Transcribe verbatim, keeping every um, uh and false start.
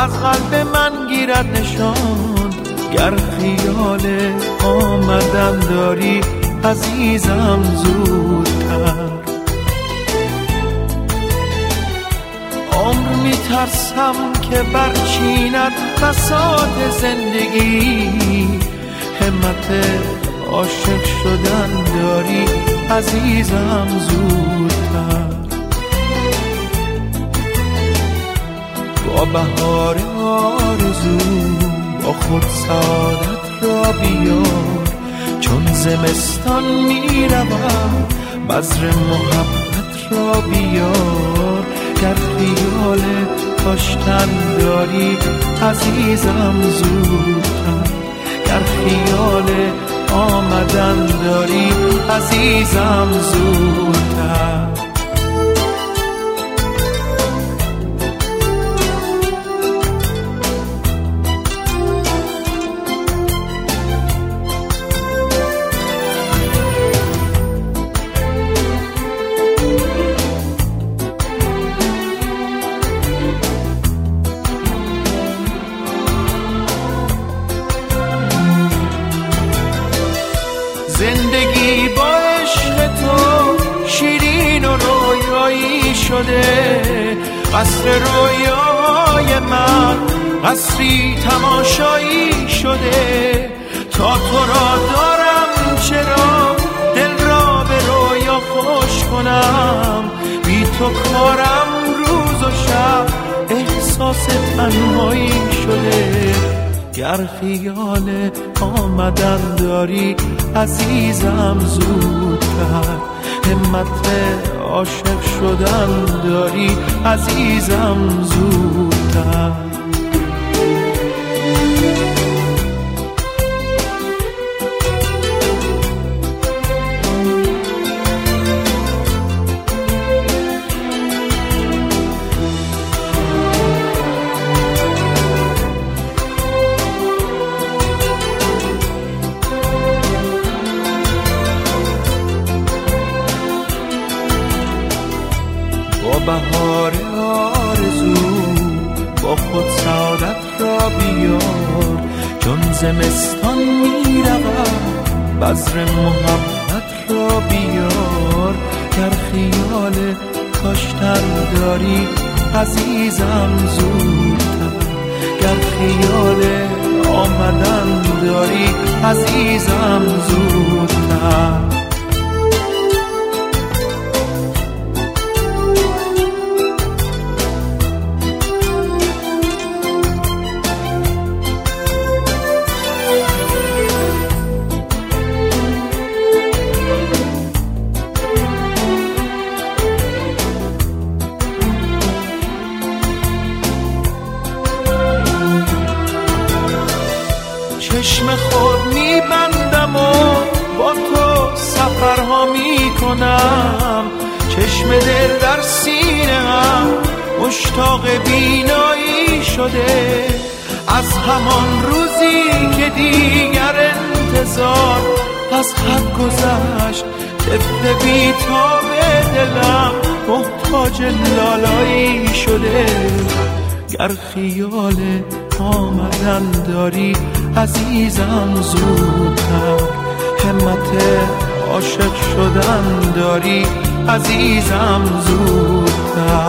از قلب من گیرد نشان. گر خیال آمدن داری عزیزم زودتر. عمر میترسم که برچیند بساط زندگی. همت عاشق شدن داری عزیزم زودتر. با بهار آرزو با خود سعادت را بیار. چون زمستان میروم بذر محبت را بیار. گر خیال کاشتن داری عزیزم زودتر. گر خیال آمدن داری عزیزم زودتر. زندگی با عشق تو شیرین و رویایی شده. قصر رویای من قصری تماشایی شده. تا تو را دارم چرا دل را به رویا خوش کنم. بی تو کارم روز و شب احساس تنهایی شده. گر خیال آمدن داری عزیزم زودتر. همت عاشق شدن داری عزیزم زودتر. بهار آرزو با خود سعادت را بیار. چون زمستان میروم بذر محبت را بیار. گر خیال کاشتن داری عزیزم زودتر. گر خیال آمدن داری عزیزم زودتر. چشم خود میبندم و با تو سفرها میکنم. چشم دل در سینه هم مشتاق بینایی شده. از همان روزی که دیگر انتظار از حد گذشت. طفل بی‌تاب دلم محتاج لالایی شده. گر خیال آمدن داری عزیزم زودتر. همت عاشق شدن داری عزیزم زودتر.